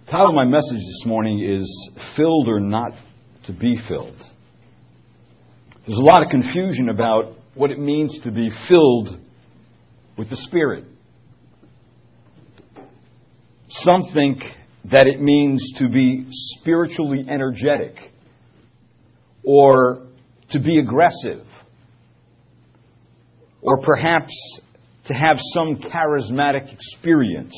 The title of my message this morning is Filled or Not to Be Filled. There's a lot of confusion about what it means to be filled with the Spirit. Some think that it means to be spiritually energetic or to be aggressive or perhaps to have some charismatic experience.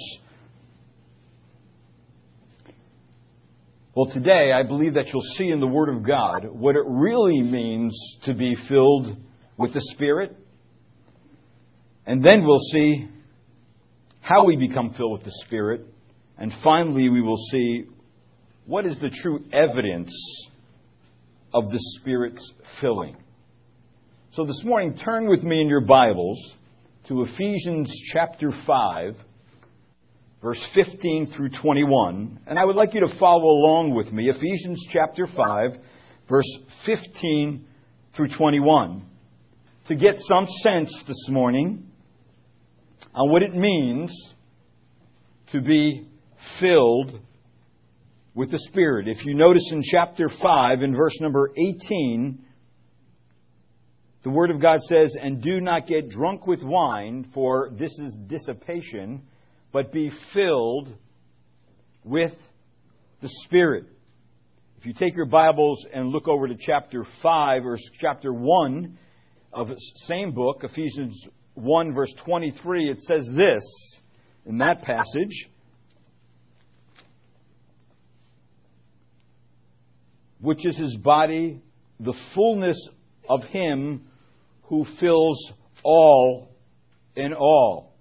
Well, today I believe that you'll see in the Word of God what it really means to be filled with the Spirit. And then we'll see how we become filled with the Spirit. And finally, we will see what is the true evidence of the Spirit's filling. So this morning, turn with me in your Bibles to Ephesians chapter 5, verse 15 through 21. And I would like you to follow along with me. Ephesians chapter 5, verse 15 through 21. To get some sense this morning on what it means to be filled with the Spirit. If you notice in chapter 5, in verse number 18, the Word of God says, "And do not get drunk with wine, for this is dissipation, but be filled with the Spirit." If you take your Bibles and look over to chapter 5 or chapter 1 of the same book, Ephesians 1 verse 23, it says this in that passage, "Which is His body, the fullness of Him who fills all in all."